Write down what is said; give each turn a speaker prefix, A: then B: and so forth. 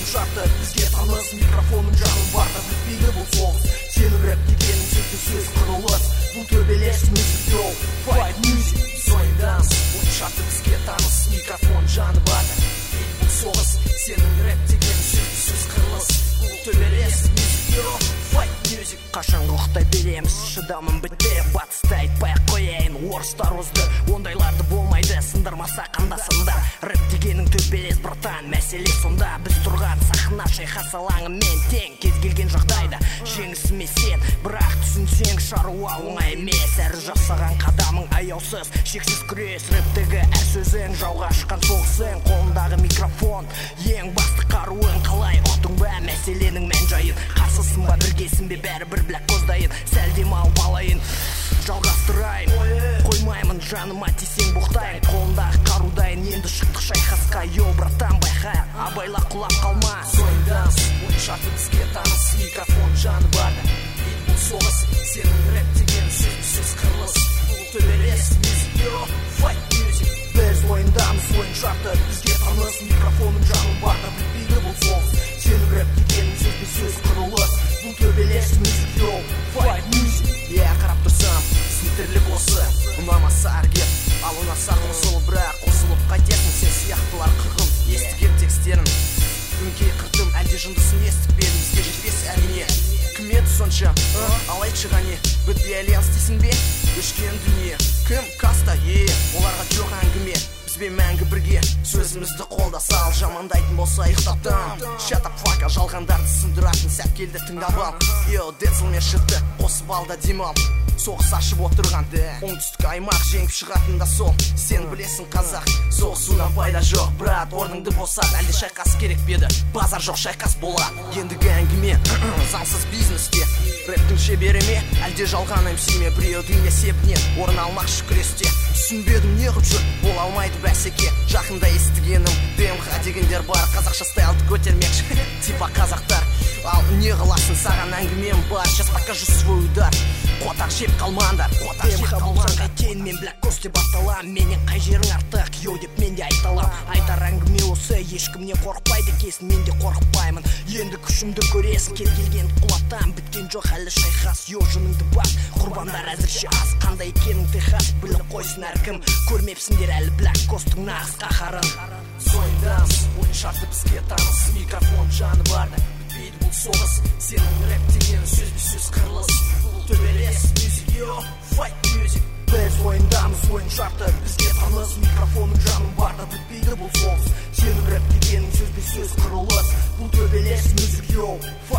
A: шарты бізге таныс, микрофонның жанын барда бітпейді бұл соғыс. Сенің рэп дегенің сөзді сөз құрылыс, бұл төбелес music yo, fight music. Зойн данс, ойын шарты бізге таныс, микрофон жаны барда бітпейді бұл соғыс. Сенің рэп дегенің сөзді сөз құрылыс, бұл төбелес music yo, fight music. Қашан ұқтай береміз, шыдамын бітті, батысты айтпай-ақ қояйын, орыстар озды, ондайларды болмайды, сындырмаса қандасындар. Рэп дегенің төбелес братан, мәселе сонда. Біз тұрған сахна шайқас алаңымен тең, кез келген жағдайда жеңісіме сен, бірақ түсінсең шаруа оңай емес. Әрі жасаған қадамың аяусыз, шексіз күрес, рэптегі әр сөзің жауға ашқан соғысың. Қолындағы микрофон ең басты қаруың, қалай ұқтың ба мәселенің мән жайын? Қарсысың ба, біргесін бе, бәрібір бләк көздайын, сәлдем ал балайын, жалғастырайын. Қоймаймын жаныма тисең боқтайын, қолындағы қарудайын. Енді шықтық шайқасқа, йо братан байқа, абайла құлап қалма. Зойн данс, ойын шарты бізге таныс, микрофон жаны барда бітпейді бұл соғыс. Сенің рэп деген сөз құрылыс, бұл төбелес music yo, fight music. Біз ойындамыз, ойын шарты бізге таныс, микрофонның жаны барда бітпейді бұл соғыс. Сенің рэп деген сөз құрылыс, бұл төбелес music yo, fight music. Қарап тұрсам, сіздің тірлік осы, ұнамаса әргет, ал ұнаса қосылып, бірақ қосылып қайтесің. Сен сияқтылар қырғын, естіген текстерін өңкей қырдым, әлде жындысын естіп бердім, бізге жетпес әрине. Кім еді сонша, ал айтшы ғане, бітпей альянс дейсің бе? Өшкен дүние, кім каста, оларға жоқ әңгіме, бізбен мәңгі бірге, сөзімізді қолда сал. Жамандайтын болса ұйықтаптан, shut up fuck, жалғандарды сындыратын сәт келді, тыңдап ал. Йо, децілмен шықты, қосып алда демал, соғыс ашып отырған оңтүстік аймақ, жеңіп шығатын да сол. Сен білесің қазақ, соғысудан пайда жоқ, брат, орныңды босат. Әлде шайқас керек беді, базар жоқ шайқас болады. Ендігі әңгіме, заңсыз бизнесте, рэптің шебері ме, әлде жалған MC ме, біреудің есебінен орын алмақшы күресте. Түсінбедім неғып жүр, бола алмайды бәсеке. Жақында естігенім, ДМХ дегендер бар, қазақша стайлды көтермекші типа қазақтар. Ал не қыласын, саған әңгімем бар, сейчас покажу свой удар. Қотақ жеп қалмаңдар, қотақ жеп қалмаңдар. Қайтейін мен бләк көз деп аталам, менен қай жерің артық, йо деп мен де айталам. Айтар әңгіме осы, ешкімнен қорықпайды кесін, мен де қорықпаймын. Енді күшімді көресің, кез келген құлатам, біткен жоқ әлі шайқас, йо жыныңды бас. Құрбандар әзірше аз, қандай екенің техас, біліп қойсын әркім. Көрмепсіңдер әлі бләк көздің нағыз қаһарын. Зойн данс, ойын шарты бізге таныс, микрофон жаны барда бітпейді бұл соғыс. Сенің рэп деген сөз құрылыс, бұл төбелес music yo, fight music. Біз ойындамыз, ойын шарты бізге таныс, микрофонның жанын барда бітпейді бұл соғыс. Сенің рэп дегенің сөз құрылыс, бұл төбелес music yo, fight